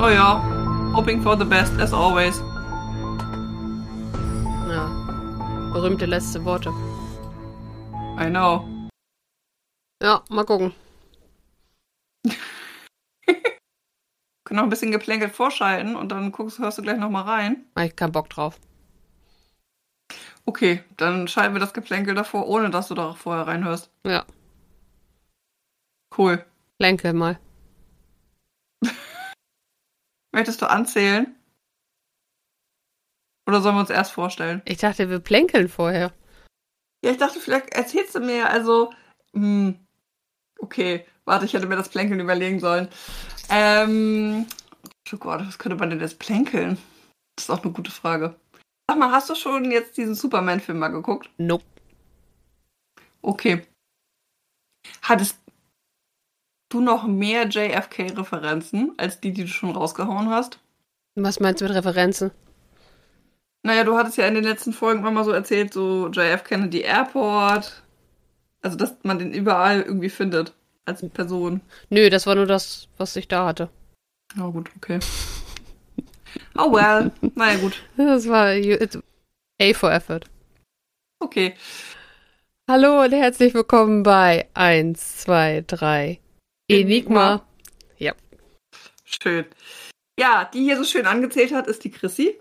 Oh ja, hoping for the best, as always. Ja, berühmte letzte Worte. I know. Ja, mal gucken. Können noch ein bisschen geplänkelt vorschalten und dann hörst du gleich nochmal rein. Hab ich keinen Bock drauf. Okay, dann schalten wir das Geplänkel davor, ohne dass du da vorher reinhörst. Ja, Cool. plänkel mal. Möchtest du anzählen? Oder sollen wir uns erst vorstellen? Ich dachte, wir plänkeln vorher. Ja, ich dachte, vielleicht erzählst du mir, also, okay, warte, ich hätte mir das Plänkeln überlegen sollen. Oh Gott, was könnte man denn jetzt plänkeln? Das ist auch eine gute Frage. Sag mal, hast du schon jetzt diesen Superman-Film mal geguckt? Nope. Okay. Hattest du noch mehr JFK-Referenzen als die du schon rausgehauen hast? Was meinst du mit Referenzen? Naja, du hattest ja in den letzten Folgen immer mal so erzählt, so JF Kennedy Airport. Also, dass man den überall irgendwie findet. Als Person. Nö, das war nur das, was ich da hatte. Oh, gut, okay. Oh, well. Naja, gut. Das war A for Effort. Okay. Hallo und herzlich willkommen bei 1, 2, 3 Enigma. Ja. Schön. Ja, die hier so schön angezählt hat, ist die Chrissy.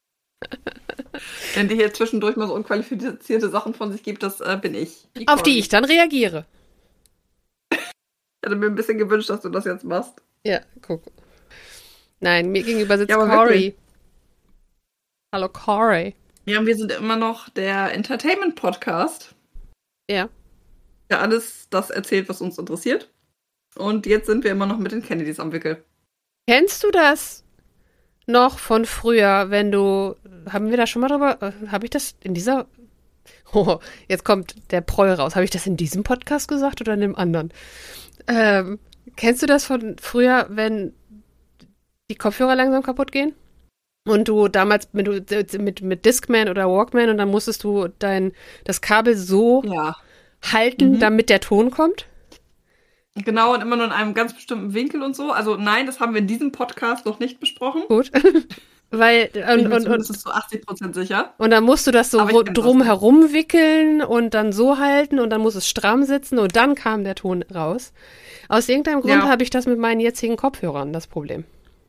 Wenn die hier zwischendurch mal so unqualifizierte Sachen von sich gibt, das bin ich. Auf die ich dann reagiere. Ich hätte mir ein bisschen gewünscht, dass du das jetzt machst. Ja, guck. Nein, mir gegenüber sitzt Ja, aber Cory. wirklich. Hallo Cory. Ja, und wir sind immer noch der Entertainment-Podcast, Ja. der alles das erzählt, was uns interessiert. Und jetzt sind wir immer noch mit den Kennedys am Wickel. Kennst du das noch von früher, wenn du, haben wir da schon mal drüber, habe ich das in dieser, oh, jetzt kommt der Proll raus, habe ich das in diesem Podcast gesagt oder in dem anderen? Kennst du das von früher, wenn die Kopfhörer langsam kaputt gehen? Und du damals mit Discman oder Walkman und dann musstest du das Kabel so halten, damit der Ton kommt? Genau, und immer nur in einem ganz bestimmten Winkel und so. Also nein, das haben wir in diesem Podcast noch nicht besprochen. Gut. Weil, Das ist zu 80% sicher. und dann musst du das so drum herum wickeln und dann so halten und dann muss es stramm sitzen und dann kam der Ton raus. Aus irgendeinem Grund habe ich das mit meinen jetzigen Kopfhörern, das Problem.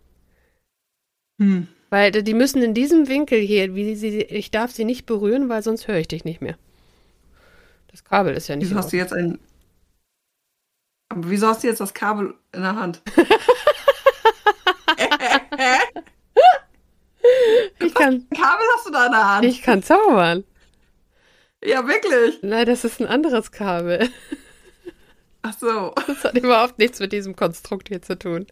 Weil die müssen in diesem Winkel hier, ich darf sie nicht berühren, weil sonst höre ich dich nicht mehr. Das Kabel ist ja nicht. Wieso hast du jetzt das Kabel in der Hand? Kabel hast du da in der Hand? Ich kann zaubern. Ja, wirklich? Nein, das ist ein anderes Kabel. Ach so. Das hat überhaupt nichts mit diesem Konstrukt hier zu tun.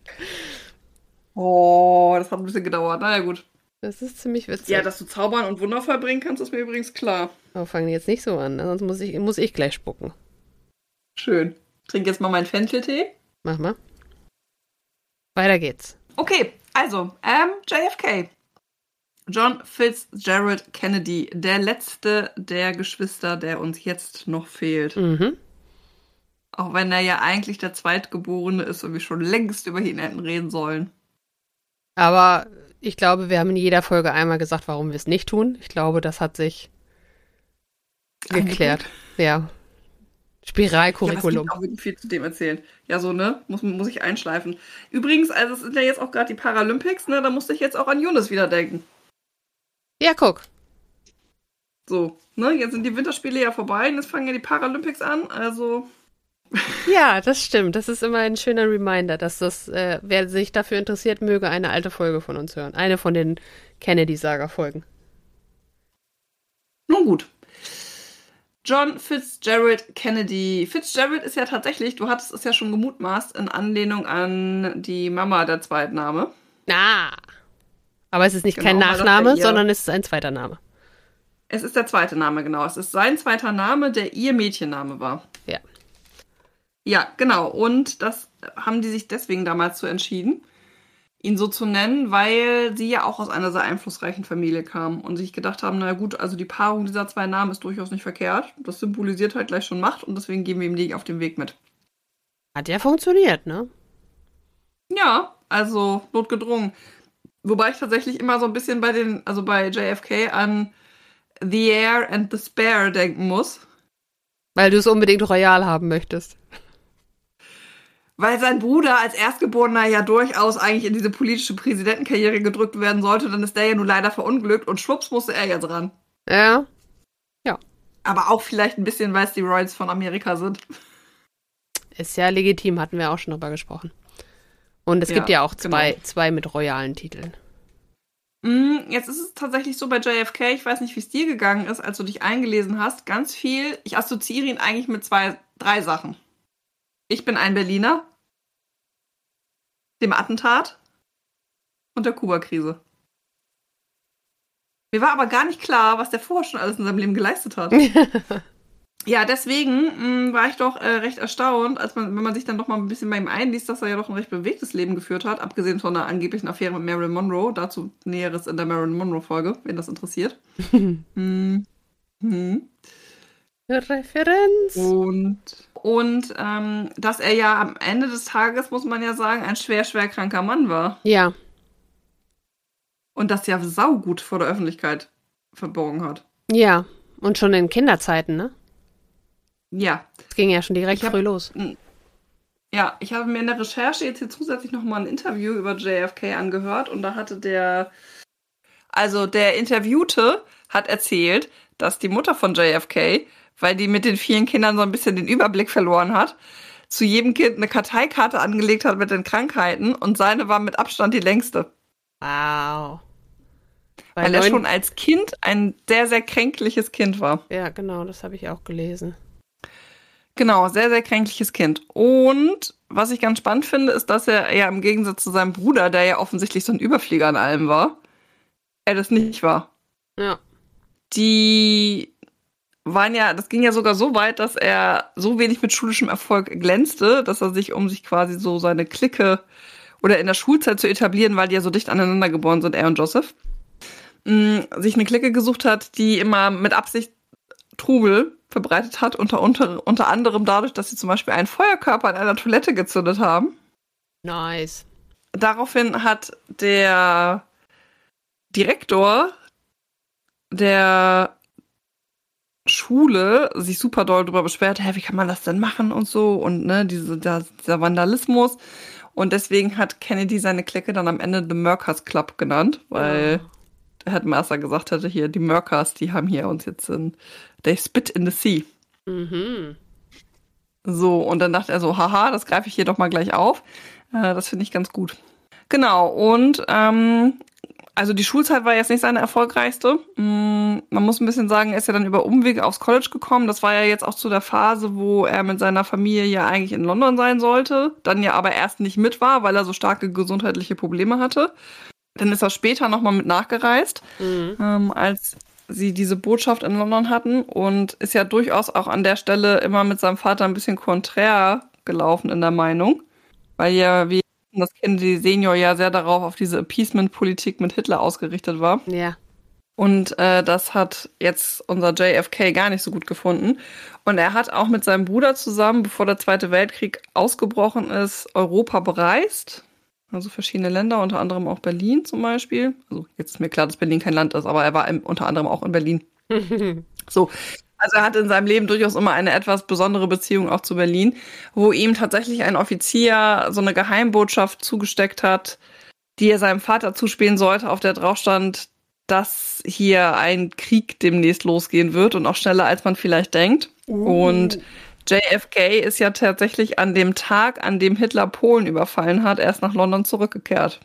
Oh, das hat ein bisschen gedauert. Naja, gut. Das ist ziemlich witzig. Ja, dass du zaubern und Wunder vollbringen kannst, ist mir übrigens klar. Aber fangen jetzt nicht so an, sonst muss ich gleich spucken. Schön. Trink jetzt mal meinen Fencheltee. Mach mal. Weiter geht's. Okay, also, JFK. John Fitzgerald Kennedy, der letzte der Geschwister, der uns jetzt noch fehlt. Mhm. Auch wenn er ja eigentlich der Zweitgeborene ist und wir schon längst über ihn hätten reden sollen. Aber ich glaube, wir haben in jeder Folge einmal gesagt, warum wir es nicht tun. Ich glaube, das hat sich geklärt. Ja. Spiralcurriculum. Ja, auch wirklich viel zu dem erzählen. Ja, so, ne? Muss ich einschleifen. Übrigens, also es sind ja jetzt auch gerade die Paralympics, ne? Da musste ich jetzt auch an Younes wieder denken. Ja, guck. So, ne? Jetzt sind die Winterspiele ja vorbei und jetzt fangen ja die Paralympics an, also. Ja, das stimmt. Das ist immer ein schöner Reminder, dass wer sich dafür interessiert, möge eine alte Folge von uns hören. Eine von den Kennedy-Saga-Folgen. Nun gut. John Fitzgerald Kennedy. Fitzgerald ist ja tatsächlich, du hattest es ja schon gemutmaßt, in Anlehnung an die Mama der Zweitname. Aber es ist nicht kein Nachname, sondern es ist ein zweiter Name. Es ist der zweite Name, genau. Es ist sein zweiter Name, der ihr Mädchenname war. Ja. Ja, genau. Und das haben die sich deswegen damals so entschieden, ihn so zu nennen, weil sie ja auch aus einer sehr einflussreichen Familie kam und sich gedacht haben, na gut, also die Paarung dieser zwei Namen ist durchaus nicht verkehrt. Das symbolisiert halt gleich schon Macht und deswegen geben wir ihm die auf den Weg mit. Hat ja funktioniert, ne? Ja, also notgedrungen. Wobei ich tatsächlich immer so ein bisschen bei JFK an The Heir and the Spare denken muss. Weil du es unbedingt royal haben möchtest. Weil sein Bruder als Erstgeborener ja durchaus eigentlich in diese politische Präsidentenkarriere gedrückt werden sollte, dann ist der ja nun leider verunglückt und schwupps musste er jetzt ran. Ja. Aber auch vielleicht ein bisschen, weil es die Royals von Amerika sind. Ist ja legitim, hatten wir auch schon drüber gesprochen. Und es gibt ja auch zwei mit royalen Titeln. Jetzt ist es tatsächlich so bei JFK, ich weiß nicht, wie es dir gegangen ist, als du dich eingelesen hast, ganz viel, ich assoziiere ihn eigentlich mit drei Sachen. Ich bin ein Berliner, dem Attentat und der Kuba-Krise. Mir war aber gar nicht klar, was der vorher schon alles in seinem Leben geleistet hat. Ja, deswegen war ich doch recht erstaunt, wenn man sich dann doch mal ein bisschen bei ihm einliest, dass er ja doch ein recht bewegtes Leben geführt hat, abgesehen von einer angeblichen Affäre mit Marilyn Monroe. Dazu Näheres in der Marilyn Monroe-Folge, wen das interessiert. Referenz. Und dass er ja am Ende des Tages, muss man ja sagen, ein schwer kranker Mann war. Ja. Und das ja saugut vor der Öffentlichkeit verborgen hat. Ja, und schon in Kinderzeiten, ne? Ja. Es ging ja schon direkt früh los. Ja, ich habe mir in der Recherche jetzt hier zusätzlich nochmal ein Interview über JFK angehört und da hatte der Interviewte hat erzählt, dass die Mutter von JFK, weil die mit den vielen Kindern so ein bisschen den Überblick verloren hat, zu jedem Kind eine Karteikarte angelegt hat mit den Krankheiten und seine war mit Abstand die längste. Wow. Weil er schon als Kind ein sehr, sehr kränkliches Kind war. Ja, genau, das habe ich auch gelesen. Genau, sehr, sehr kränkliches Kind. Und was ich ganz spannend finde, ist, dass er ja im Gegensatz zu seinem Bruder, der ja offensichtlich so ein Überflieger an allem war, er das nicht war. Ja. Die waren ja, das ging ja sogar so weit, dass er so wenig mit schulischem Erfolg glänzte, dass er sich, um sich quasi so seine Clique oder in der Schulzeit zu etablieren, weil die ja so dicht aneinander geboren sind, er und Joseph, sich eine Clique gesucht hat, die immer mit Absicht Trubel verbreitet hat, unter anderem dadurch, dass sie zum Beispiel einen Feuerkörper in einer Toilette gezündet haben. Nice. Daraufhin hat der Direktor der Schule sich super doll darüber beschwert, wie kann man das denn machen und so und ne, dieser Vandalismus. Und deswegen hat Kennedy seine Clique dann am Ende The Merkers Club genannt, weil der Headmaster gesagt hatte, hier, die Merkers, die haben hier uns jetzt they spit in the sea. Mhm. So, und dann dachte er so, haha, das greife ich hier doch mal gleich auf. Das finde ich ganz gut. Genau, und also die Schulzeit war jetzt nicht seine erfolgreichste. Man muss ein bisschen sagen, er ist ja dann über Umwege aufs College gekommen. Das war ja jetzt auch zu der Phase, wo er mit seiner Familie ja eigentlich in London sein sollte. Dann ja aber erst nicht mit war, weil er so starke gesundheitliche Probleme hatte. Dann ist er später nochmal mit nachgereist, als sie diese Botschaft in London hatten. Und ist ja durchaus auch an der Stelle immer mit seinem Vater ein bisschen konträr gelaufen in der Meinung. Weil ja, wie das Kennedy Senior ja sehr darauf auf diese Appeasement-Politik mit Hitler ausgerichtet war. Ja. Und das hat jetzt unser JFK gar nicht so gut gefunden. Und er hat auch mit seinem Bruder zusammen, bevor der Zweite Weltkrieg ausgebrochen ist, Europa bereist. Also verschiedene Länder, unter anderem auch Berlin zum Beispiel. Also jetzt ist mir klar, dass Berlin kein Land ist, aber er war unter anderem auch in Berlin. So. Also er hat in seinem Leben durchaus immer eine etwas besondere Beziehung auch zu Berlin, wo ihm tatsächlich ein Offizier so eine Geheimbotschaft zugesteckt hat, die er seinem Vater zuspielen sollte, auf der drauf stand, dass hier ein Krieg demnächst losgehen wird und auch schneller, als man vielleicht denkt. Und JFK ist ja tatsächlich an dem Tag, an dem Hitler Polen überfallen hat, erst nach London zurückgekehrt.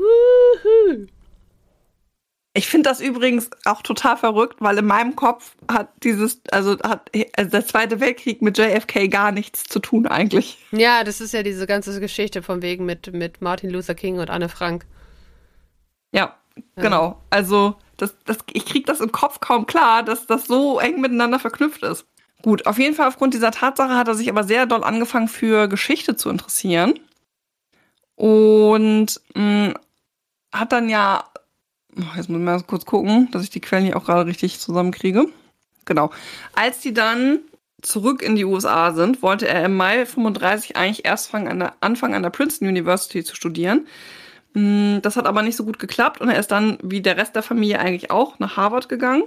Ich finde das übrigens auch total verrückt, weil in meinem Kopf hat der Zweite Weltkrieg mit JFK gar nichts zu tun eigentlich. Ja, das ist ja diese ganze Geschichte von wegen mit Martin Luther King und Anne Frank. Ja, genau. Also ich kriege das im Kopf kaum klar, dass das so eng miteinander verknüpft ist. Gut, auf jeden Fall aufgrund dieser Tatsache hat er sich aber sehr doll angefangen für Geschichte zu interessieren. Und hat dann ja, jetzt muss ich mal kurz gucken, dass ich die Quellen hier auch gerade richtig zusammenkriege. Genau. Als die dann zurück in die USA sind, wollte er im Mai 35 eigentlich erst anfangen an der Princeton University zu studieren. Das hat aber nicht so gut geklappt und er ist dann, wie der Rest der Familie eigentlich auch, nach Harvard gegangen.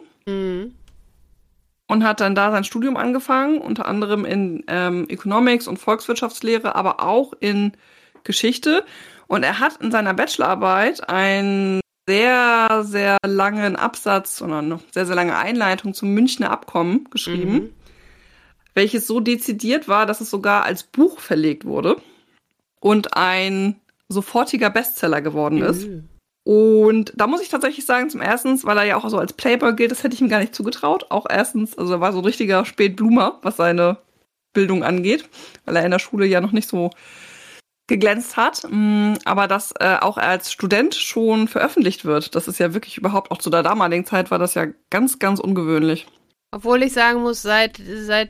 Und hat dann da sein Studium angefangen, unter anderem in Economics und Volkswirtschaftslehre, aber auch in Geschichte. Und er hat in seiner Bachelorarbeit einen sehr, sehr langen Absatz oder noch sehr, sehr lange Einleitung zum Münchner Abkommen geschrieben, welches so dezidiert war, dass es sogar als Buch verlegt wurde und ein sofortiger Bestseller geworden ist. Und da muss ich tatsächlich sagen, zum Ersten, weil er ja auch so als Playboy gilt, das hätte ich ihm gar nicht zugetraut. Auch erstens, also er war so ein richtiger Spätbloomer, was seine Bildung angeht, weil er in der Schule ja noch nicht so geglänzt hat. Aber dass auch er als Student schon veröffentlicht wird, das ist ja wirklich überhaupt, auch zu der damaligen Zeit war das ja ganz, ganz ungewöhnlich. Obwohl ich sagen muss, seit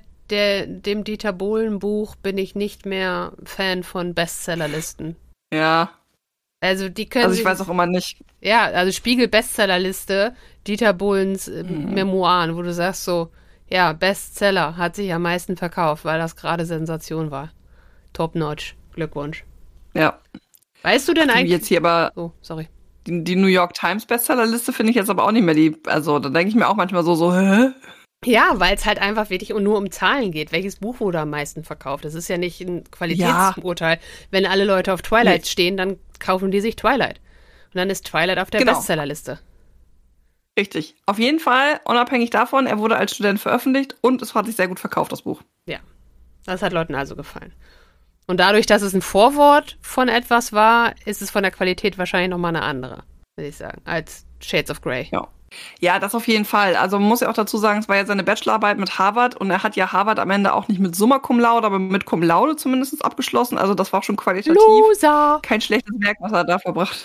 dem Dieter Bohlen-Buch bin ich nicht mehr Fan von Bestsellerlisten. Ja. Also die können. Also ich weiß auch immer nicht. Ja, also Spiegel-Bestsellerliste, Dieter Bohlens Memoiren, wo du sagst so, ja, Bestseller, hat sich am meisten verkauft, weil das gerade Sensation war. Top-notch. Glückwunsch. Ja. Weißt du denn eigentlich? Jetzt hier aber. Oh, sorry. Die New York Times Bestsellerliste finde ich jetzt aber auch nicht mehr also da denke ich mir auch manchmal so, hä? Ja, weil es halt einfach wirklich nur um Zahlen geht. Welches Buch wurde am meisten verkauft? Das ist ja nicht ein Qualitätsurteil. Wenn alle Leute auf Twilight stehen, dann kaufen die sich Twilight. Und dann ist Twilight auf der Bestsellerliste. Richtig. Auf jeden Fall, unabhängig davon, er wurde als Student veröffentlicht und es hat sich sehr gut verkauft, das Buch. Ja, das hat Leuten also gefallen. Und dadurch, dass es ein Vorwort von etwas war, ist es von der Qualität wahrscheinlich nochmal eine andere, würde ich sagen, als Shades of Grey. Ja, das auf jeden Fall. Also man muss ja auch dazu sagen, es war ja seine Bachelorarbeit mit Harvard und er hat ja Harvard am Ende auch nicht mit Summa Cum Laude, aber mit Cum Laude zumindest abgeschlossen. Also das war schon qualitativ kein schlechtes Werk, was er da verbracht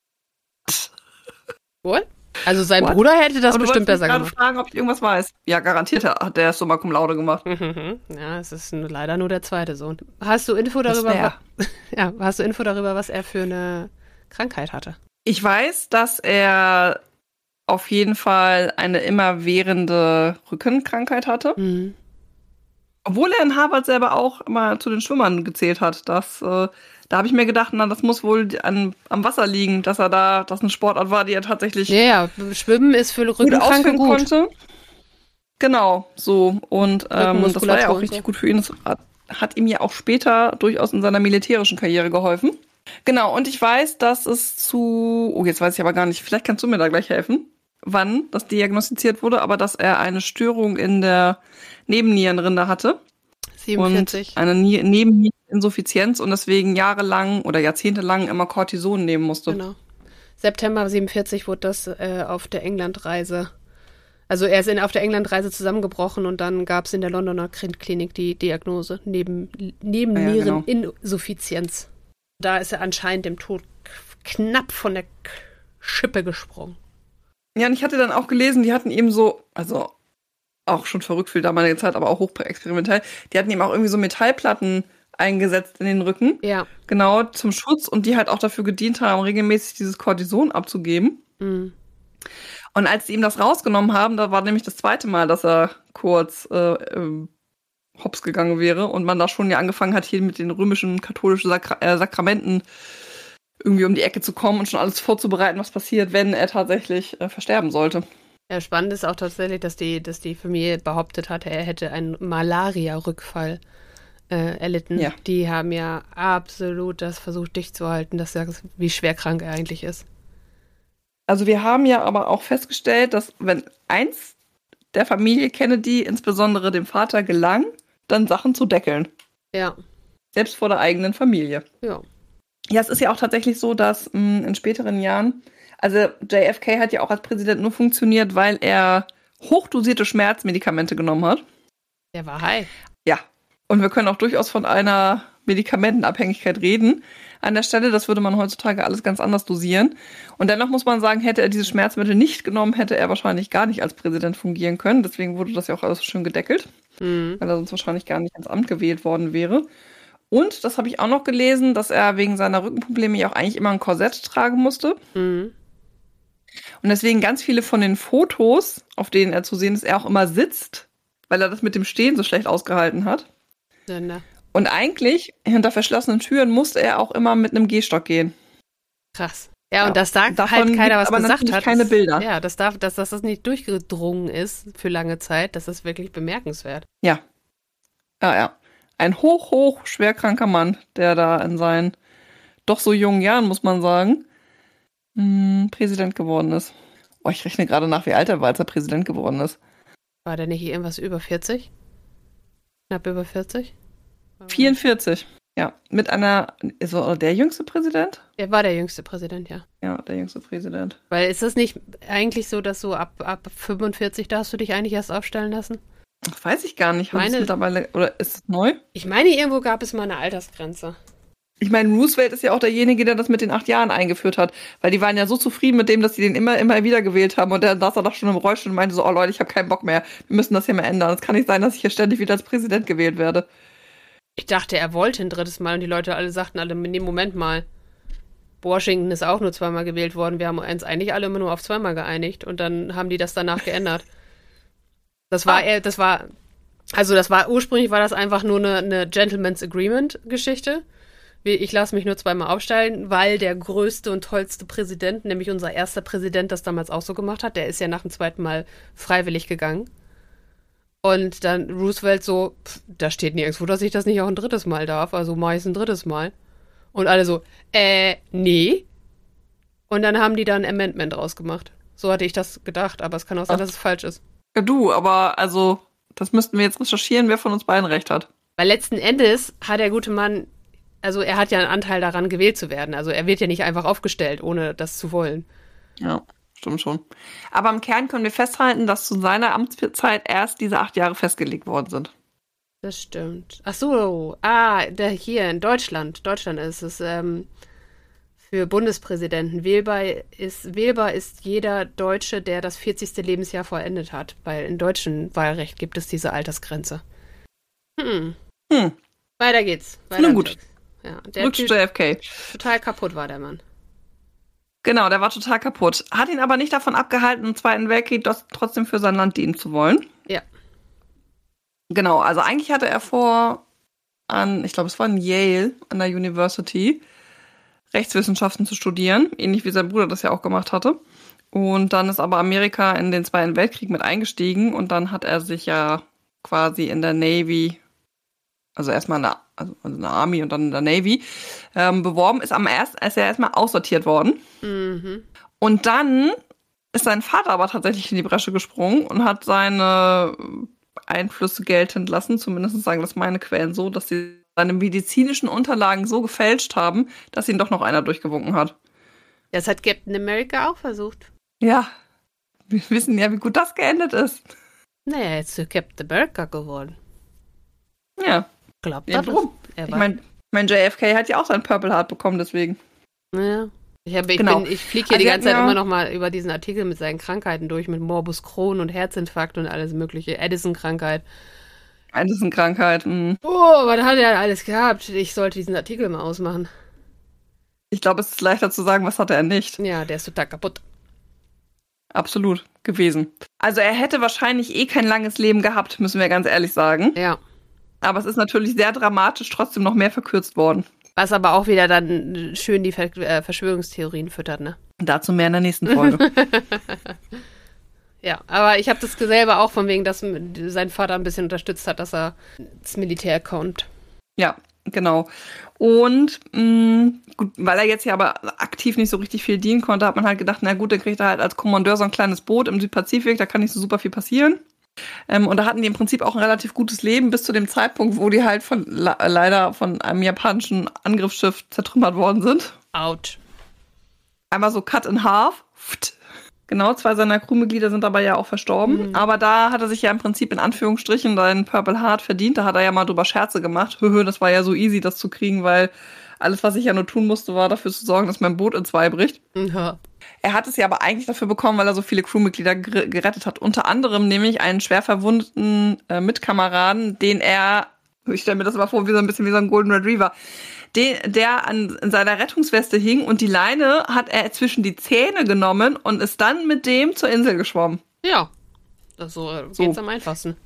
hat. What? Also sein Bruder hätte das bestimmt besser gemacht. Ich wollte fragen, ob ich irgendwas weiß. Ja, garantiert hat der Summa Cum Laude gemacht. Ja, es ist leider nur der zweite Sohn. Hast du Info darüber? Hast du Info darüber, was er für eine Krankheit hatte? Ich weiß, dass er auf jeden Fall eine immerwährende Rückenkrankheit hatte. Obwohl er in Harvard selber auch immer zu den Schwimmern gezählt hat. Da habe ich mir gedacht, das muss wohl am Wasser liegen, dass das eine Sportart war, die er tatsächlich Schwimmen ist für Rückenkranke gut. Konnte. Genau, so. Und das war ja auch richtig gut für ihn. Das hat ihm ja auch später durchaus in seiner militärischen Karriere geholfen. Genau, und ich weiß, dass es jetzt weiß ich aber gar nicht, vielleicht kannst du mir da gleich helfen, wann das diagnostiziert wurde, aber dass er eine Störung in der Nebennierenrinde hatte. 47. Und eine Nebenniereninsuffizienz und deswegen jahrelang oder jahrzehntelang immer Cortison nehmen musste. Genau. September 47 wurde das auf der Englandreise. Also er ist auf der Englandreise zusammengebrochen und dann gab es in der Londoner Klinik die Diagnose Nebenniereninsuffizienz. Da ist er anscheinend dem Tod knapp von der Schippe gesprungen. Ja, und ich hatte dann auch gelesen, die hatten eben so, also auch schon verrückt für damalige Zeit, aber auch hochexperimentell, die hatten eben auch irgendwie so Metallplatten eingesetzt in den Rücken. Ja. Genau, zum Schutz und die halt auch dafür gedient haben, regelmäßig dieses Cortison abzugeben. Und als sie ihm das rausgenommen haben, da war nämlich das zweite Mal, dass er kurz hops gegangen wäre und man da schon ja angefangen hat, hier mit den römischen katholischen Sakramenten irgendwie um die Ecke zu kommen und schon alles vorzubereiten, was passiert, wenn er tatsächlich versterben sollte. Ja, spannend ist auch tatsächlich, dass die Familie behauptet hatte, er hätte einen Malaria-Rückfall erlitten. Ja. Die haben ja absolut das versucht, dicht zu halten, wie schwer krank er eigentlich ist. Also wir haben ja aber auch festgestellt, dass wenn eins der Familie Kennedy, insbesondere dem Vater, gelang, dann Sachen zu deckeln. Ja. Selbst vor der eigenen Familie. Ja. Ja, es ist ja auch tatsächlich so, dass in späteren Jahren, also JFK hat ja auch als Präsident nur funktioniert, weil er hochdosierte Schmerzmedikamente genommen hat. Der war high. Ja. Und wir können auch durchaus von einer Medikamentenabhängigkeit reden. An der Stelle, das würde man heutzutage alles ganz anders dosieren. Und dennoch muss man sagen, hätte er diese Schmerzmittel nicht genommen, hätte er wahrscheinlich gar nicht als Präsident fungieren können. Deswegen wurde das ja auch alles so schön gedeckelt, weil er sonst wahrscheinlich gar nicht ins Amt gewählt worden wäre. Und, das habe ich auch noch gelesen, dass er wegen seiner Rückenprobleme ja auch eigentlich immer ein Korsett tragen musste. Und deswegen ganz viele von den Fotos, auf denen er zu sehen ist, er auch immer sitzt, weil er das mit dem Stehen so schlecht ausgehalten hat. Ja, ne. Und eigentlich, hinter verschlossenen Türen, musste er auch immer mit einem Gehstock gehen. Krass. Ja, und Ja, dass da davon halt keiner gibt's was aber gesagt natürlich hat. keine Bilder. Ja, dass das nicht durchgedrungen ist für lange Zeit, das ist wirklich bemerkenswert. Ja. Ja. Ein hoch schwerkranker Mann, der da in seinen doch so jungen Jahren, muss man sagen, Präsident geworden ist. Oh, ich rechne gerade nach, wie alt er war, als er Präsident geworden ist. War der nicht irgendwas über 40? Knapp über 40? 44. Ja, mit einer, ist er der jüngste Präsident? Er war der jüngste Präsident, ja. Ja, der jüngste Präsident. Weil ist das nicht eigentlich so, dass so ab 45 darfst du dich eigentlich erst aufstellen lassen? Das weiß ich gar nicht. Haben Meine- es mittlerweile, oder ist es neu? Ich meine, irgendwo gab es mal eine Altersgrenze. Ich meine, Roosevelt ist ja auch derjenige, der das mit den 8 Jahren eingeführt hat. Weil die waren ja so zufrieden mit dem, dass sie den immer wieder gewählt haben. Und der saß da doch schon im Rollstuhl und meinte so, oh Leute, ich habe keinen Bock mehr. Wir müssen das hier mal ändern. Es kann nicht sein, dass ich hier ständig wieder als Präsident gewählt werde. Ich dachte, er wollte ein drittes Mal und die Leute alle sagten alle, nee, Moment mal. Washington ist auch nur 2-mal gewählt worden. Wir haben uns eigentlich alle immer nur auf 2-mal geeinigt und dann haben die das danach geändert. Ursprünglich war das einfach nur eine Gentleman's Agreement Geschichte. Ich lasse mich nur 2-mal aufstellen, weil der größte und tollste Präsident, nämlich unser erster Präsident, das damals auch so gemacht hat, der ist ja nach dem 2. Mal freiwillig gegangen. Und dann Roosevelt so, da steht nirgendwo, dass ich das nicht auch ein 3. Mal darf, also mache ich es ein 3. Mal. Und alle so, nee. Und dann haben die da ein Amendment rausgemacht. So hatte ich das gedacht, aber es kann auch sein, dass es falsch ist. Ja, du, aber also, das müssten wir jetzt recherchieren, wer von uns beiden recht hat. Weil letzten Endes hat der gute Mann, also er hat ja einen Anteil daran, gewählt zu werden. Also er wird ja nicht einfach aufgestellt, ohne das zu wollen. Ja, stimmt schon. Aber im Kern können wir festhalten, dass zu seiner Amtszeit erst diese 8 Jahre festgelegt worden sind. Das stimmt. Ach so, hier in Deutschland. Deutschland ist es für Bundespräsidenten. Wählbar ist jeder Deutsche, der das 40. Lebensjahr vollendet hat. Weil im deutschen Wahlrecht gibt es diese Altersgrenze. Weiter geht's. Nun gut. Ja, Zurück zu JFK. Total kaputt war der Mann. Genau, der war total kaputt. Hat ihn aber nicht davon abgehalten, im Zweiten Weltkrieg trotzdem für sein Land dienen zu wollen. Ja. Genau, also eigentlich hatte er ich glaube, es war in Yale, an der University, Rechtswissenschaften zu studieren, ähnlich wie sein Bruder das ja auch gemacht hatte. Und dann ist aber Amerika in den Zweiten Weltkrieg mit eingestiegen und dann hat er sich ja quasi in der Navy, also erstmal in der Army und dann in der Navy, beworben, ist er erstmal aussortiert worden. Mhm. Und dann ist sein Vater aber tatsächlich in die Bresche gesprungen und hat seine Einflüsse geltend lassen, zumindest sagen das meine Quellen so, dass sie seine medizinischen Unterlagen so gefälscht haben, dass ihn doch noch einer durchgewunken hat. Das hat Captain America auch versucht. Ja, wir wissen ja, wie gut das geendet ist. Naja, jetzt ist Captain America geworden. Ja. Glaubt Ja, das? warum? Ich mein JFK hat ja auch sein Purple Heart bekommen, deswegen. Ja. Ich fliege hier Also die ganze Zeit ja immer noch mal über diesen Artikel mit seinen Krankheiten durch, mit Morbus Crohn und Herzinfarkt und alles mögliche, Addison-Krankheit. Addison-Krankheit. Oh, was hat er alles gehabt? Ich sollte diesen Artikel mal ausmachen. Ich glaube, es ist leichter zu sagen, was hatte er nicht. Ja, der ist total kaputt. Absolut gewesen. Also er hätte wahrscheinlich kein langes Leben gehabt, müssen wir ganz ehrlich sagen. Ja. Aber es ist natürlich sehr dramatisch trotzdem noch mehr verkürzt worden. Was aber auch wieder dann schön die Verschwörungstheorien füttert, ne? Dazu mehr in der nächsten Folge. Ja, aber ich habe das selber auch von wegen, dass sein Vater ein bisschen unterstützt hat, dass er ins Militär kommt. Ja, genau. Und gut, weil er jetzt ja aber aktiv nicht so richtig viel dienen konnte, hat man halt gedacht, na gut, dann kriegt er halt als Kommandeur so ein kleines Boot im Südpazifik, da kann nicht so super viel passieren. Und da hatten die im Prinzip auch ein relativ gutes Leben bis zu dem Zeitpunkt, wo die halt leider von einem japanischen Angriffsschiff zertrümmert worden sind. Autsch. Einmal so cut in half. Genau, 2 seiner Crewmitglieder sind aber ja auch verstorben. Aber da hat er sich ja im Prinzip in Anführungsstrichen seinen Purple Heart verdient. Da hat er ja mal drüber Scherze gemacht. Das war ja so easy, das zu kriegen, weil alles, was ich ja nur tun musste, war dafür zu sorgen, dass mein Boot in 2 bricht. Ja. Er hat es ja aber eigentlich dafür bekommen, weil er so viele Crewmitglieder gerettet hat. Unter anderem nämlich einen schwer verwundeten Mitkameraden, ich stelle mir das mal vor, wie so ein bisschen wie so ein Golden Retriever, der in seiner Rettungsweste hing und die Leine hat er zwischen die Zähne genommen und ist dann mit dem zur Insel geschwommen. Ja. So geht's am einfachsten.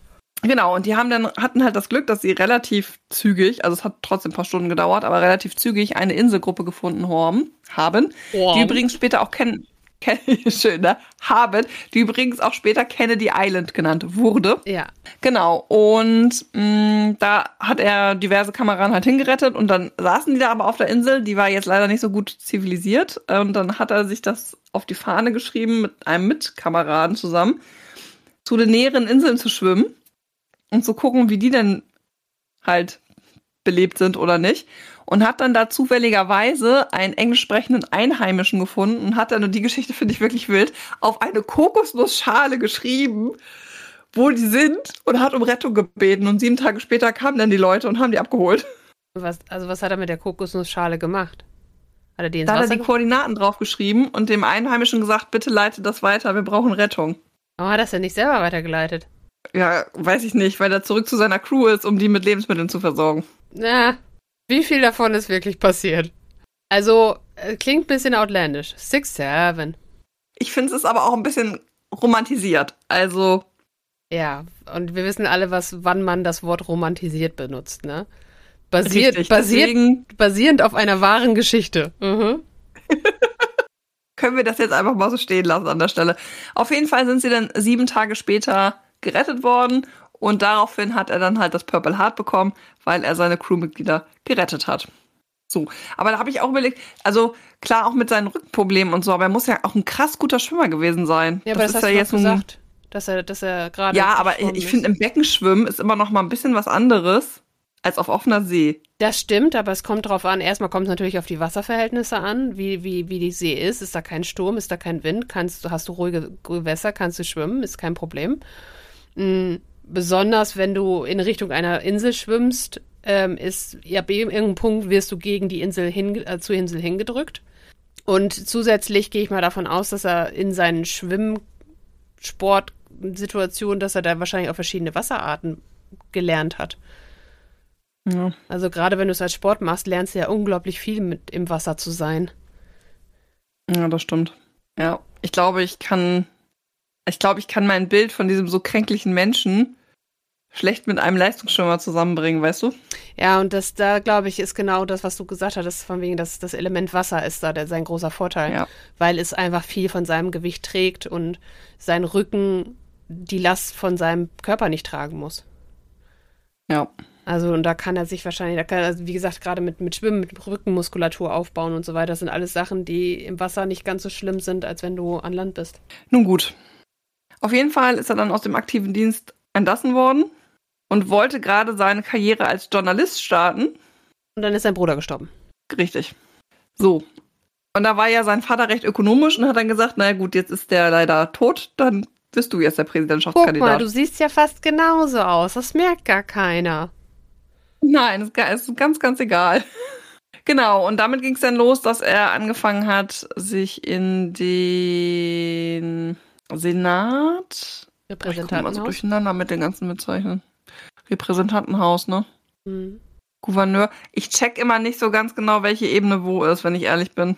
Genau, und die hatten halt das Glück, dass sie relativ zügig, also es hat trotzdem ein paar Stunden gedauert, aber relativ zügig eine Inselgruppe gefunden haben, die übrigens später auch schön, ne? Die übrigens auch später Kennedy Island genannt wurde. Ja. Genau, und da hat er diverse Kameraden halt hingerettet und dann saßen die da aber auf der Insel, die war jetzt leider nicht so gut zivilisiert und dann hat er sich das auf die Fahne geschrieben, mit einem Mitkameraden zusammen zu den näheren Inseln zu schwimmen und zu gucken, wie die denn halt belebt sind oder nicht. Und hat dann da zufälligerweise einen englisch sprechenden Einheimischen gefunden und hat dann, und die Geschichte finde ich wirklich wild, auf eine Kokosnussschale geschrieben, wo die sind und hat um Rettung gebeten. Und 7 Tage später kamen dann die Leute und haben die abgeholt. Was hat er mit der Kokosnussschale gemacht? Hat er die ins Da hat Wasser er die Koordinaten drauf geschrieben und dem Einheimischen gesagt, bitte leite das weiter, wir brauchen Rettung. Warum hat er das denn nicht selber weitergeleitet? Ja, weiß ich nicht, weil er zurück zu seiner Crew ist, um die mit Lebensmitteln zu versorgen. Na, wie viel davon ist wirklich passiert? Also, klingt ein bisschen outlandish. 6, 7. Ich finde es aber auch ein bisschen romantisiert. Also. Ja, und wir wissen alle, wann man das Wort romantisiert benutzt, ne? Basierend auf einer wahren Geschichte. Mhm. Können wir das jetzt einfach mal so stehen lassen an der Stelle. Auf jeden Fall sind sie dann 7 Tage später gerettet worden und daraufhin hat er dann halt das Purple Heart bekommen, weil er seine Crewmitglieder gerettet hat. So, aber da habe ich auch überlegt, also klar auch mit seinen Rückenproblemen und so, aber er muss ja auch ein krass guter Schwimmer gewesen sein. Ja, aber das hast du ja jetzt gesagt, dass er gerade. Ja, aber ich finde, im Becken schwimmen ist immer noch mal ein bisschen was anderes als auf offener See. Das stimmt, aber es kommt drauf an. Erstmal kommt es natürlich auf die Wasserverhältnisse an, wie die See ist. Ist da kein Sturm, ist da kein Wind, hast du ruhige Gewässer, kannst du schwimmen, ist kein Problem. Besonders wenn du in Richtung einer Insel schwimmst, ist ja ab irgendeinem Punkt wirst du gegen die Insel zur Insel hingedrückt. Und zusätzlich gehe ich mal davon aus, dass er in seinen Schwimmsportsituationen, dass er da wahrscheinlich auch verschiedene Wasserarten gelernt hat. Ja. Also gerade wenn du es als Sport machst, lernst du ja unglaublich viel mit im Wasser zu sein. Ja, das stimmt. Ja, ich glaube, ich kann mein Bild von diesem so kränklichen Menschen schlecht mit einem Leistungsschwimmer zusammenbringen, weißt du? Ja, und da glaube ich, ist genau das, was du gesagt hast, von wegen, dass das Element Wasser ist da sein großer Vorteil, ja. Weil es einfach viel von seinem Gewicht trägt und sein Rücken die Last von seinem Körper nicht tragen muss. Ja. Also, und da kann er sich wahrscheinlich, wie gesagt, gerade mit Schwimmen, mit Rückenmuskulatur aufbauen und so weiter, das sind alles Sachen, die im Wasser nicht ganz so schlimm sind, als wenn du an Land bist. Nun gut. Auf jeden Fall ist er dann aus dem aktiven Dienst entlassen worden und wollte gerade seine Karriere als Journalist starten. Und dann ist sein Bruder gestorben. Richtig. So. Und da war ja sein Vater recht ökonomisch und hat dann gesagt, naja gut, jetzt ist der leider tot, dann bist du jetzt der Präsidentschaftskandidat. Guck mal, du siehst ja fast genauso aus, das merkt gar keiner. Nein, ist ganz, ganz egal. Genau, und damit ging es dann los, dass er angefangen hat, sich in den Senat... Repräsentantenhaus? Also durcheinander mit den ganzen Bezeichnungen. Repräsentantenhaus, ne? Mhm. Gouverneur. Ich check immer nicht so ganz genau, welche Ebene wo ist, wenn ich ehrlich bin.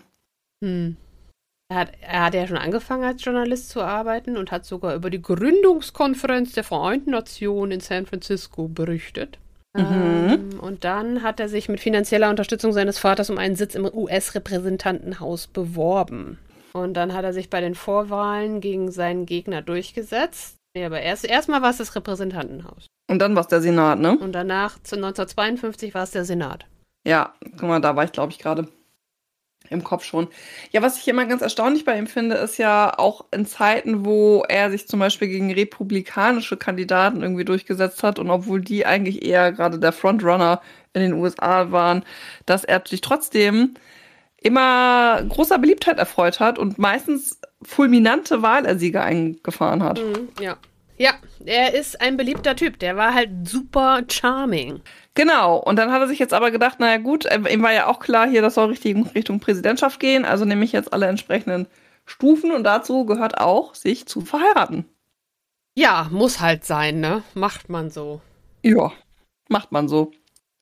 Er hat ja schon angefangen als Journalist zu arbeiten und hat sogar über die Gründungskonferenz der Vereinten Nationen in San Francisco berichtet. Und dann hat er sich mit finanzieller Unterstützung seines Vaters um einen Sitz im US-Repräsentantenhaus beworben. Und dann hat er sich bei den Vorwahlen gegen seinen Gegner durchgesetzt. Nee, aber erstmal war es das Repräsentantenhaus. Und dann war es der Senat, ne? Und danach, zu 1952, war es der Senat. Ja, guck mal, da war ich, glaube ich, gerade im Kopf schon. Ja, was ich immer ganz erstaunlich bei ihm finde, ist ja auch in Zeiten, wo er sich zum Beispiel gegen republikanische Kandidaten irgendwie durchgesetzt hat und obwohl die eigentlich eher gerade der Frontrunner in den USA waren, dass er sich trotzdem immer großer Beliebtheit erfreut hat und meistens fulminante Wahlersiege eingefahren hat. Ja. Ja, er ist ein beliebter Typ. Der war halt super charming. Genau, und dann hat er sich jetzt aber gedacht, naja gut, ihm war ja auch klar, hier, das soll Richtung Präsidentschaft gehen, also nehme ich jetzt alle entsprechenden Stufen und dazu gehört auch, sich zu verheiraten. Ja, muss halt sein, ne? Macht man so. Ja, macht man so.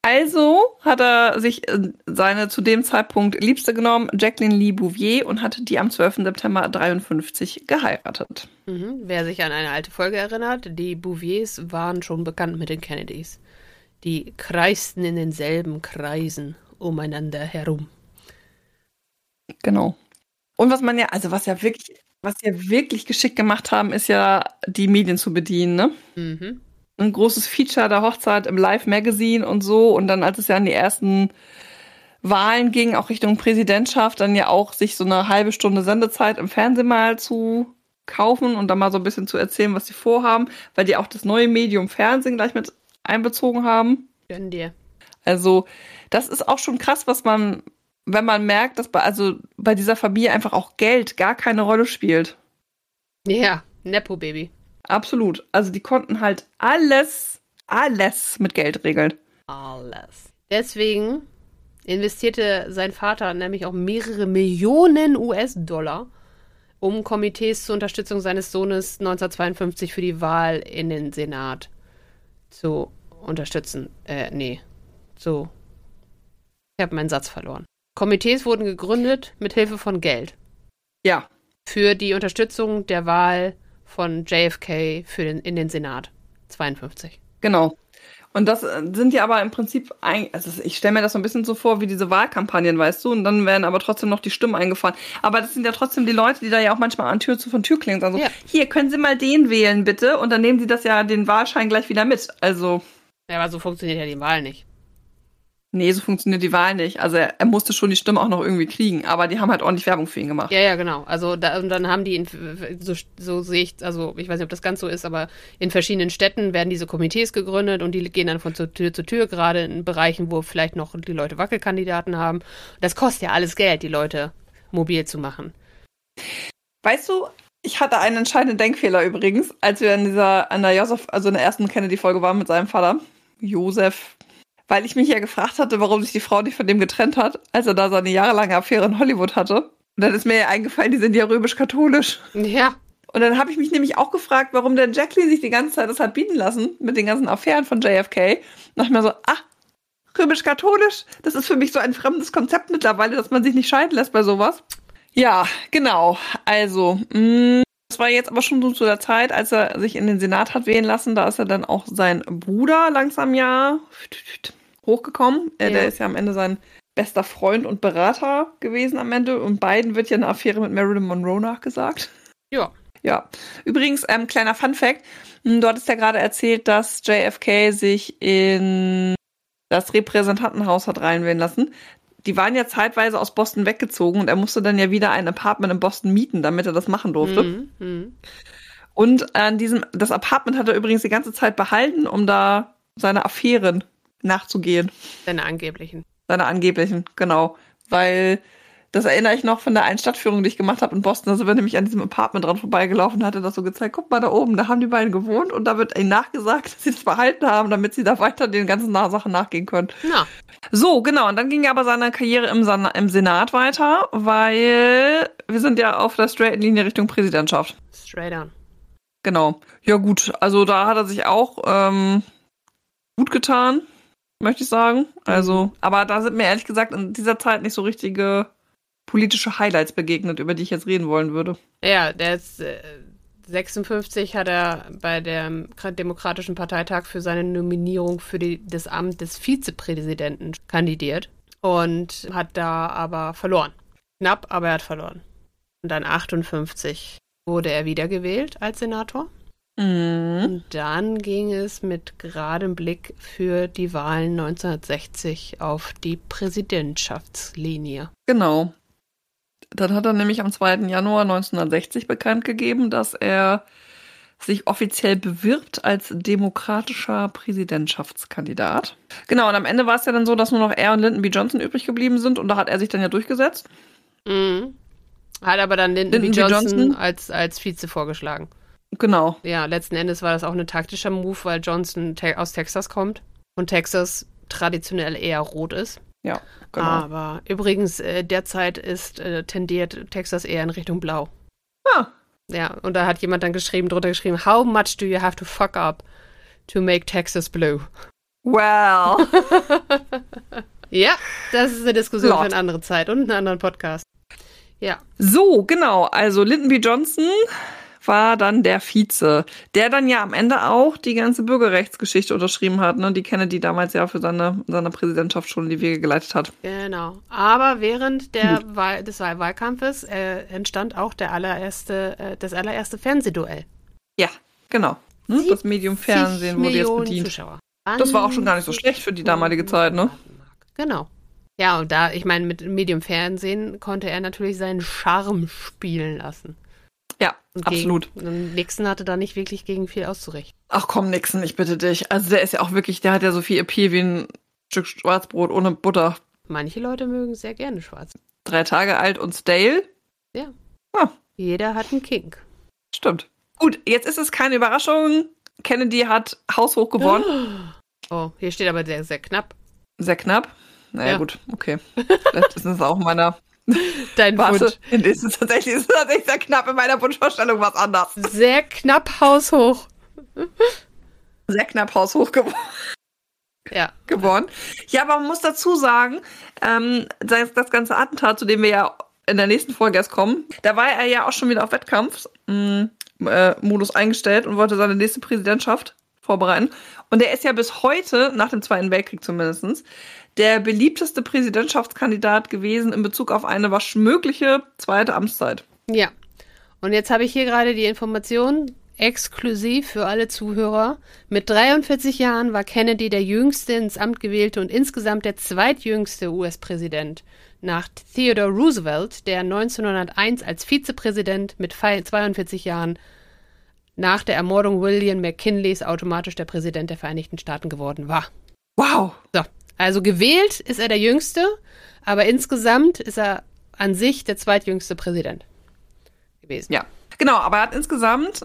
Also hat er sich seine zu dem Zeitpunkt Liebste genommen, Jacqueline Lee Bouvier, und hatte die am 12. September 1953 geheiratet. Wer sich an eine alte Folge erinnert, die Bouviers waren schon bekannt mit den Kennedys. Die kreisten in denselben Kreisen umeinander herum. Genau. Und was ja wirklich geschickt gemacht haben, ist ja, die Medien zu bedienen, ne? Mhm. Ein großes Feature der Hochzeit im Live-Magazin und so. Und dann, als es ja an die ersten Wahlen ging, auch Richtung Präsidentschaft, dann ja auch sich so eine halbe Stunde Sendezeit im Fernsehen mal zu kaufen und dann mal so ein bisschen zu erzählen, was sie vorhaben, weil die auch das neue Medium Fernsehen gleich mit einbezogen haben. Gönn dir. Also, das ist auch schon krass, wenn man merkt, dass bei dieser Familie einfach auch Geld gar keine Rolle spielt. Ja, Nepo-Baby. Absolut. Also die konnten halt alles mit Geld regeln. Alles. Deswegen investierte sein Vater nämlich auch mehrere Millionen US-Dollar, um Komitees zur Unterstützung seines Sohnes 1952 für die Wahl in den Senat zu unterstützen. Ich habe meinen Satz verloren. Komitees wurden gegründet mit Hilfe von Geld. Ja. Für die Unterstützung der Wahl von JFK in den Senat. 52. Genau. Und das sind ja aber im Prinzip, also ich stelle mir das so ein bisschen so vor wie diese Wahlkampagnen, weißt du, und dann werden aber trotzdem noch die Stimmen eingefahren. Aber das sind ja trotzdem die Leute, die da ja auch manchmal an Tür von Tür klingen. Also, Hier, können Sie mal den wählen, bitte? Und dann nehmen sie das ja, den Wahlschein gleich wieder mit. Also. Ja, aber so funktioniert ja die Wahl nicht. Nee, so funktioniert die Wahl nicht. Also er musste schon die Stimme auch noch irgendwie kriegen, aber die haben halt ordentlich Werbung für ihn gemacht. Ja, genau. Also und dann haben die, so sehe ich, also ich weiß nicht, ob das ganz so ist, aber in verschiedenen Städten werden diese Komitees gegründet und die gehen dann von Tür zu Tür, gerade in Bereichen, wo vielleicht noch die Leute Wackelkandidaten haben. Das kostet ja alles Geld, die Leute mobil zu machen. Weißt du, ich hatte einen entscheidenden Denkfehler übrigens, als wir in der ersten Kennedy-Folge waren mit seinem Vater, Joseph. Weil ich mich ja gefragt hatte, warum sich die Frau nicht von dem getrennt hat, als er da seine jahrelange Affäre in Hollywood hatte. Und dann ist mir ja eingefallen, die sind ja römisch-katholisch. Ja. Und dann habe ich mich nämlich auch gefragt, warum denn Jacqueline sich die ganze Zeit das hat bieten lassen mit den ganzen Affären von JFK. Und dachte ich mir so, römisch-katholisch, das ist für mich so ein fremdes Konzept mittlerweile, dass man sich nicht scheiden lässt bei sowas. Ja, genau. Also, das war jetzt aber schon so zu der Zeit, als er sich in den Senat hat wählen lassen. Da ist er dann auch sein Bruder langsam hochgekommen. Ja. Der ist ja am Ende sein bester Freund und Berater gewesen am Ende. Und beiden wird ja eine Affäre mit Marilyn Monroe nachgesagt. Ja. Ja. Übrigens, kleiner Funfact. Du hattest ja gerade erzählt, dass JFK sich in das Repräsentantenhaus hat reinwählen lassen. Die waren ja zeitweise aus Boston weggezogen und er musste dann ja wieder ein Apartment in Boston mieten, damit er das machen durfte. Und das Apartment hat er übrigens die ganze Zeit behalten, um da seine Affären nachzugehen. Seine angeblichen, genau. Weil, das erinnere ich noch von der einen Stadtführung, die ich gemacht habe in Boston. Da sind wir nämlich an diesem Apartment dran vorbeigelaufen und hatte das so gezeigt. Guck mal da oben, da haben die beiden gewohnt und da wird ihnen nachgesagt, dass sie das behalten haben, damit sie da weiter den ganzen Sachen nachgehen können. Ja. So, genau. Und dann ging aber seine Karriere im Senat weiter, weil wir sind ja auf der straighten Linie Richtung Präsidentschaft. Straight on. Genau. Ja gut, also da hat er sich auch gut getan, möchte ich sagen. Also, aber da sind mir ehrlich gesagt in dieser Zeit nicht so richtige politische Highlights begegnet, über die ich jetzt reden wollen würde. Ja, der ist 56 hat er bei dem Demokratischen Parteitag für seine Nominierung für das Amt des Vizepräsidenten kandidiert und hat da aber verloren. Knapp, aber er hat verloren. Und dann 58 wurde er wiedergewählt als Senator. Und dann ging es mit geradem Blick für die Wahlen 1960 auf die Präsidentschaftslinie. Genau. Dann hat er nämlich am 2. Januar 1960 bekannt gegeben, dass er sich offiziell bewirbt als demokratischer Präsidentschaftskandidat. Genau, und am Ende war es ja dann so, dass nur noch er und Lyndon B. Johnson übrig geblieben sind und da hat er sich dann ja durchgesetzt. Hat aber dann Lyndon B. Johnson als Vize vorgeschlagen. Genau. Ja, letzten Endes war das auch ein taktischer Move, weil Johnson aus Texas kommt und Texas traditionell eher rot ist. Ja, genau. Aber übrigens, derzeit tendiert Texas eher in Richtung blau. Ja, und da hat jemand dann drunter geschrieben, how much do you have to fuck up to make Texas blue? Well. Ja, das ist eine Diskussion Lord. für eine andere Zeit und einen anderen Podcast. Ja. So, genau. Also Lyndon B. Johnson war dann der Vize, der dann ja am Ende auch die ganze Bürgerrechtsgeschichte unterschrieben hat, ne, die Kennedy damals ja für seine Präsidentschaft schon in die Wege geleitet hat. Genau. Aber während des Wahlkampfes entstand auch das allererste Fernsehduell. Ja, genau. Ne, das Medium Fernsehen wurde jetzt bedient. Zuschauer. Das war auch schon gar nicht so schlecht für die damalige Zeit, ne? Genau. Ja, und da, ich meine, mit Medium Fernsehen konnte er natürlich seinen Charme spielen lassen. Ja, Und absolut. Nixon hatte da nicht wirklich gegen viel auszurichten. Ach komm, Nixon, ich bitte dich. Also der ist ja auch wirklich, der hat ja so viel Appeal wie ein Stück Schwarzbrot ohne Butter. Manche Leute mögen sehr gerne schwarz. 3 Tage alt und stale. Ja. Ah, Jeder hat einen Kink. stimmt. Gut, jetzt ist es keine Überraschung. Kennedy hat haushoch gewonnen. Oh, hier steht aber sehr, sehr knapp. Sehr knapp. Naja, Ja. gut, okay. Vielleicht ist es auch meiner Dein Wunsch. Warte. Es ist tatsächlich sehr knapp in meiner Wunschvorstellung was anders. Sehr knapp haushoch. Sehr knapp haushoch Ja. geworden. Ja, aber man muss dazu sagen, das ganze Attentat, zu dem wir ja in der nächsten Folge erst kommen, da war er ja auch schon wieder auf Wettkampfmodus eingestellt und wollte seine nächste Präsidentschaft vorbereiten. Und er ist ja bis heute, nach dem Zweiten Weltkrieg zumindest, der beliebteste Präsidentschaftskandidat gewesen in Bezug auf eine mögliche zweite Amtszeit. Ja. Und jetzt habe ich hier gerade die Information, exklusiv für alle Zuhörer. Mit 43 Jahren war Kennedy der jüngste ins Amt gewählte und insgesamt der zweitjüngste US-Präsident nach Theodore Roosevelt, der 1901 als Vizepräsident mit 42 Jahren nach der Ermordung William McKinleys automatisch der Präsident der Vereinigten Staaten geworden war. Wow. So, also gewählt ist er der Jüngste, aber insgesamt ist er an sich der zweitjüngste Präsident gewesen. Ja, genau, aber er hat insgesamt,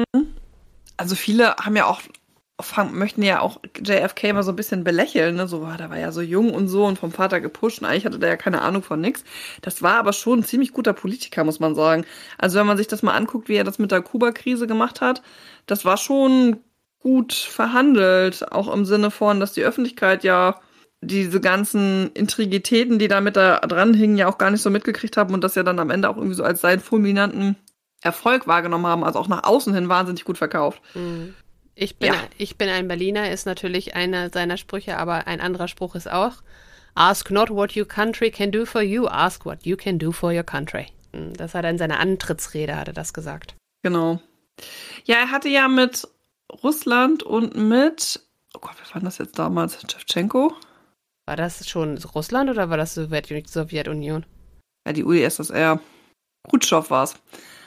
also viele haben ja auch, möchten ja auch JFK mal so ein bisschen belächeln, ne? So, der war ja so jung und so und vom Vater gepusht und eigentlich hatte der ja keine Ahnung von nix. Das war aber schon ein ziemlich guter Politiker, muss man sagen. Also wenn man sich das mal anguckt, wie er das mit der Kuba-Krise gemacht hat, das war schon gut verhandelt, auch im Sinne von, dass die Öffentlichkeit ja diese ganzen Intrigitäten, die da mit da dran hingen, ja auch gar nicht so mitgekriegt haben und das ja dann am Ende auch irgendwie so als seinen fulminanten Erfolg wahrgenommen haben, also auch nach außen hin wahnsinnig gut verkauft. Ich bin ein Berliner, ist natürlich einer seiner Sprüche, aber ein anderer Spruch ist auch: Ask not what your country can do for you, ask what you can do for your country. Das hat er in seiner Antrittsrede, hat er das gesagt. Genau. Ja, er hatte ja mit Russland und mit, oh Gott, was war denn das jetzt damals? Tschewtschenko? War das schon Russland oder war das Sowjetunion? Ja, die UdSSR. Khrushchev war es.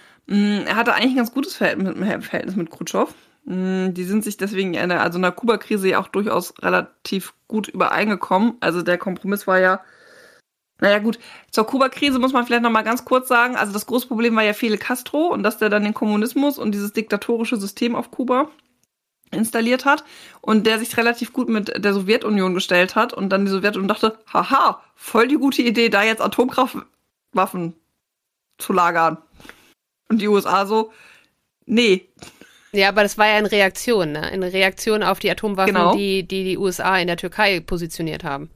Er hatte eigentlich ein ganz gutes Verhältnis mit Khrushchev. Die sind sich deswegen in der Kuba-Krise ja auch durchaus relativ gut übereingekommen. Also der Kompromiss war ja, naja gut, zur Kuba-Krise muss man vielleicht noch mal ganz kurz sagen, also das große Problem war ja Fidel Castro und dass der dann den Kommunismus und dieses diktatorische System auf Kuba installiert hat und der sich relativ gut mit der Sowjetunion gestellt hat und dann die Sowjetunion dachte, haha, voll die gute Idee, da jetzt Atomkraftwaffen zu lagern. Und die USA so, nee. Ja, aber das war ja eine Reaktion, ne? Eine Reaktion auf die Atomwaffen, Genau. die USA in der Türkei positioniert haben.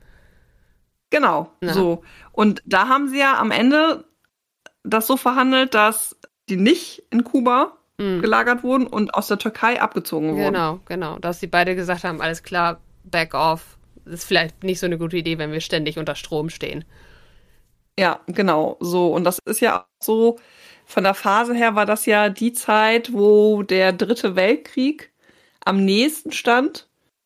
Genau, Ja. so. Und da haben sie ja am Ende das so verhandelt, dass die nicht in Kuba gelagert wurden und aus der Türkei abgezogen wurden. Genau. Dass sie beide gesagt haben, alles klar, back off. Das ist vielleicht nicht so eine gute Idee, wenn wir ständig unter Strom stehen. Ja, genau, so. Und das ist ja auch so, von der Phase her war das ja die Zeit, wo der Dritte Weltkrieg am nächsten stand,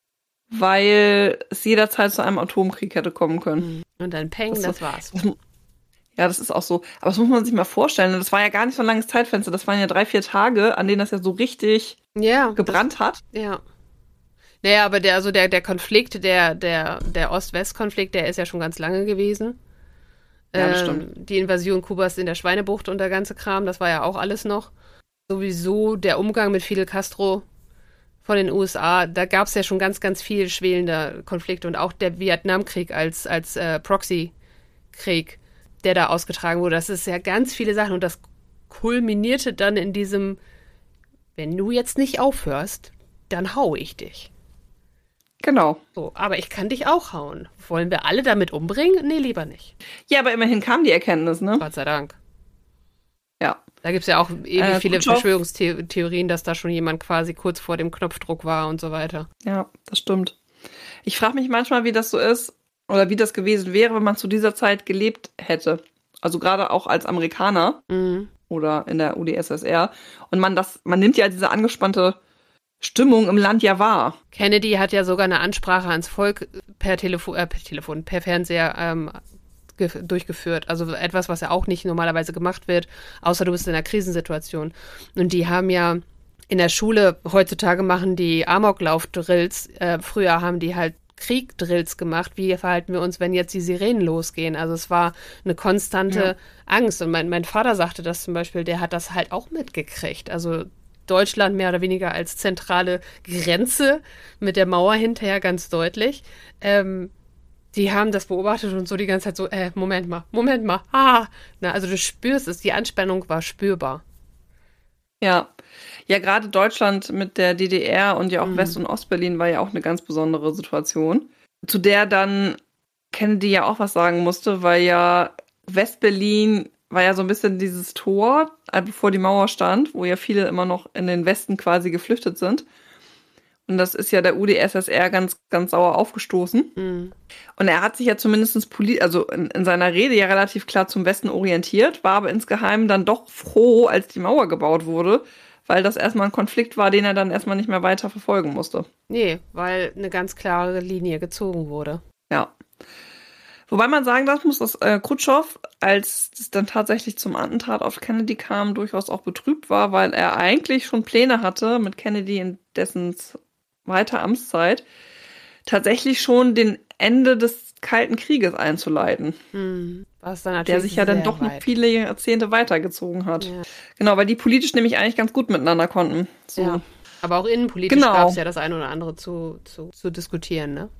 weil es jederzeit zu einem Atomkrieg hätte kommen können. Und dann peng, das war's. Ja, das ist auch so. Aber das muss man sich mal vorstellen. Das war ja gar nicht so ein langes Zeitfenster. Das waren ja 3-4 Tage, an denen das ja so richtig gebrannt hat. Ja. Naja, aber der Konflikt, der Ost-West-Konflikt, der ist ja schon ganz lange gewesen. Ja, das stimmt. Die Invasion Kubas in der Schweinebucht und der ganze Kram, das war ja auch alles noch. Sowieso der Umgang mit Fidel Castro von den USA, da gab es ja schon ganz, ganz viel schwelende Konflikte und auch der Vietnamkrieg als Proxy-Krieg, der da ausgetragen wurde. Das ist ja ganz viele Sachen und das kulminierte dann in diesem, wenn du jetzt nicht aufhörst, dann hau ich dich. Genau. So, aber ich kann dich auch hauen. Wollen wir alle damit umbringen? Nee, lieber nicht. Ja, aber immerhin kam die Erkenntnis, ne? Gott sei Dank. Ja. Da gibt es ja auch ewig viele Khrushchev. Verschwörungstheorien, dass da schon jemand quasi kurz vor dem Knopfdruck war und so weiter. Ja, das stimmt. Ich frage mich manchmal, wie das so ist oder wie das gewesen wäre, wenn man zu dieser Zeit gelebt hätte. Also gerade auch als Amerikaner oder in der UdSSR. Und man nimmt ja diese angespannte Stimmung im Land ja wahr. Kennedy hat ja sogar eine Ansprache ans Volk per Fernseher durchgeführt. Also etwas, was ja auch nicht normalerweise gemacht wird, außer du bist in einer Krisensituation. Und die haben ja in der Schule, heutzutage machen die Amoklauf-Drills, früher haben die halt Krieg-Drills gemacht. Wie verhalten wir uns, wenn jetzt die Sirenen losgehen? Also es war eine konstante Angst. Und mein Vater sagte das zum Beispiel, der hat das halt auch mitgekriegt. Also Deutschland mehr oder weniger als zentrale Grenze mit der Mauer hinterher ganz deutlich. Die haben das beobachtet und so die ganze Zeit so, Moment mal, also du spürst es, die Anspannung war spürbar. Ja, gerade Deutschland mit der DDR und ja auch West- und Ostberlin war ja auch eine ganz besondere Situation, zu der dann Kennedy ja auch was sagen musste, weil ja Westberlin war ja so ein bisschen dieses Tor, bevor die Mauer stand, wo ja viele immer noch in den Westen quasi geflüchtet sind. Und das ist ja der UdSSR ganz, ganz sauer aufgestoßen. Und er hat sich ja zumindest in seiner Rede ja relativ klar zum Westen orientiert, war aber insgeheim dann doch froh, als die Mauer gebaut wurde, weil das erstmal ein Konflikt war, den er dann erstmal nicht mehr weiter verfolgen musste. Nee, weil eine ganz klare Linie gezogen wurde. Ja. Wobei man sagen muss, dass Khrushchev, als es dann tatsächlich zum Attentat auf Kennedy kam, durchaus auch betrübt war, weil er eigentlich schon Pläne hatte, mit Kennedy in dessen weiter Amtszeit tatsächlich schon den Ende des Kalten Krieges einzuleiten. Was dann natürlich der sich ja dann doch noch viele Jahrzehnte weitergezogen hat. Ja. Genau, weil die politisch nämlich eigentlich ganz gut miteinander konnten. So. Ja. Aber auch innenpolitisch gab es ja das eine oder andere zu diskutieren, ne?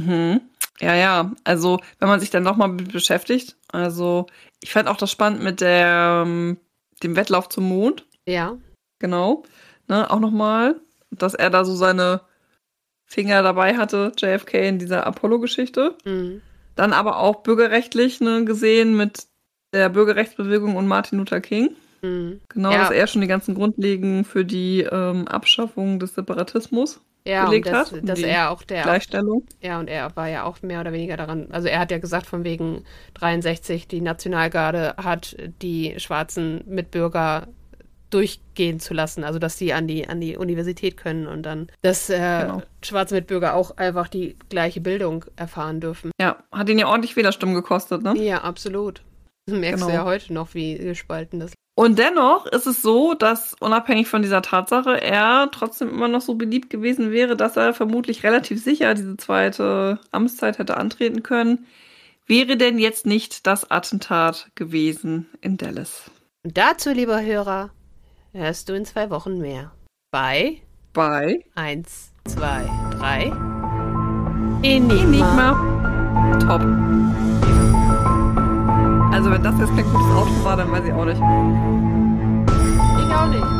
Ja, also wenn man sich dann nochmal beschäftigt, also ich fand auch das spannend mit dem Wettlauf zum Mond. Ja. Genau, ne, auch nochmal, dass er da so seine Finger dabei hatte, JFK in dieser Apollo-Geschichte. Dann aber auch bürgerrechtlich gesehen mit der Bürgerrechtsbewegung und Martin Luther King. Genau, dass er schon die ganzen Grundlegenden für die Abschaffung des Separatismus gelegt hat. Dass er auch der Gleichstellung. Ja, und er war ja auch mehr oder weniger daran, also er hat ja gesagt, von wegen 63, die Nationalgarde hat die schwarzen Mitbürger durchgehen zu lassen, also dass sie an die Universität können und dann, dass schwarze Mitbürger auch einfach die gleiche Bildung erfahren dürfen. Ja, hat ihn ja ordentlich Wählerstimmen gekostet, ne? Ja, absolut. Das merkst du ja heute noch, wie gespalten das ist. Und dennoch ist es so, dass unabhängig von dieser Tatsache er trotzdem immer noch so beliebt gewesen wäre, dass er vermutlich relativ sicher diese zweite Amtszeit hätte antreten können. Wäre denn jetzt nicht das Attentat gewesen in Dallas? Und dazu, lieber Hörer, hörst du in 2 Wochen mehr. Bei 1, 2, 3 Enigma. Top. Also wenn das jetzt kein gutes Auto war, dann weiß ich auch nicht. Ich auch nicht.